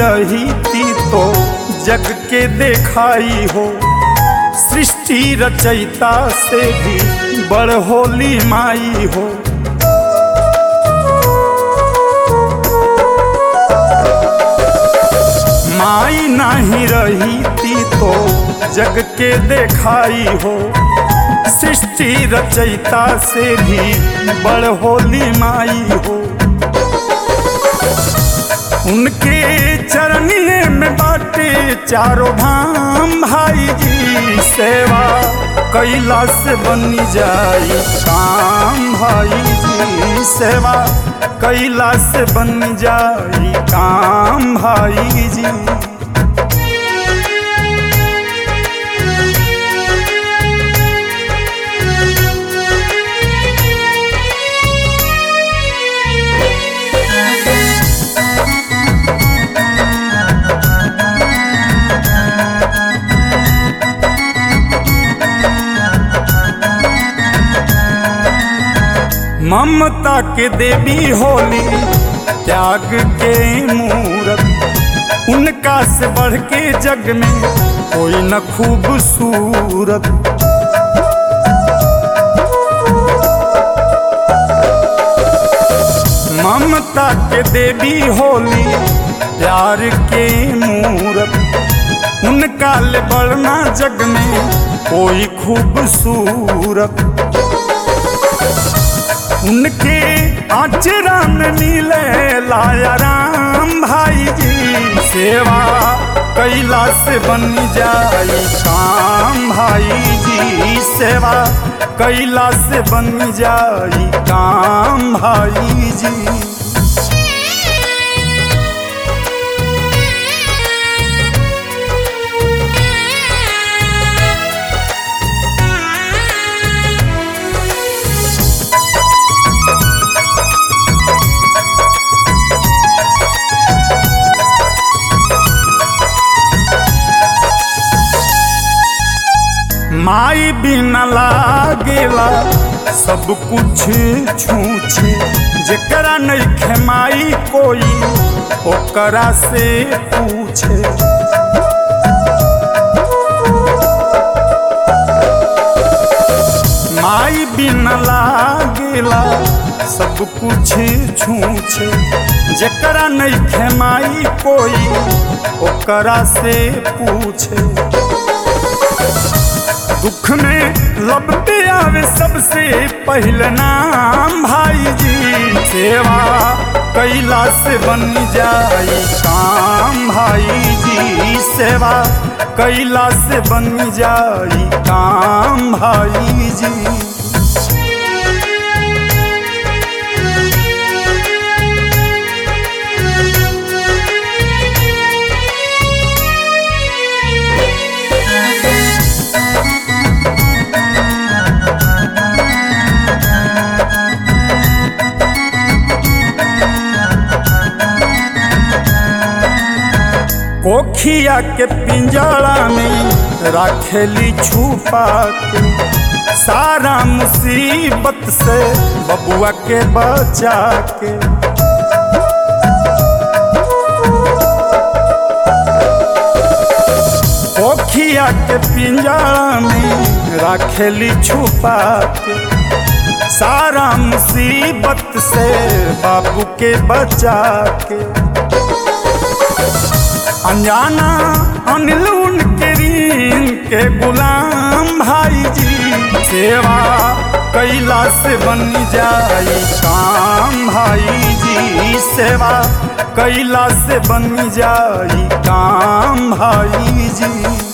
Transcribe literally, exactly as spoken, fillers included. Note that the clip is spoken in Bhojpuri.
रही थी तो जग के देखाई हो, सृष्टि रचयिता से भी बड़ होली माई हो। माई नहीं रही थी तो जग के देखाई हो, सृष्टि रचयिता से भी बड़ होली माई हो। उनके चरनिए में बाटे चारों धाम भाई जी, सेवा कैला से बन जाई काम भाई जी, सेवा कैला से बन जाई काम भाई जी। ममता के देवी होली त्याग के मूरत, उनका से बढ़ के जग में कोई न खूबसूरत। ममता के देवी होली प्यार के मूरत, उनका ले बढ़ना जग में कोई खूबसूरत। उनके आचरा में मिले लाया राम भाई जी, सेवा कैला से बन जाई काम भाई जी, सेवा कैला से बन जाई काम भाई जी। माई बिना लागेला सब कुछ छूछे, जेकरा नइखे माई कोई ओकरा से पूछे। माई बिना लागेला सब कुछ छूछे, जेकरा नइखे माई कोई ओकरा से पूछे। दुख में लपटे आवे सबसे पहले नाम भाई जी, सेवा कैला से बन जाई काम भाई जी, सेवा कैला से बन जाई काम भाई जी। कोखिया के पिंजरा में राखेली छुपा के, सारा मुसीबत से बबुआ के बचा के। कोखिया के पिंजरा में राखेली छुपा के, सारा मुसीबत से बाबू के बचा के। अनजाना अनिल उनके रीन के गुलाम भाई जी, सेवा कैला से बन जाई काम भाई जी, सेवा कैला से बन जाई काम भाई जी।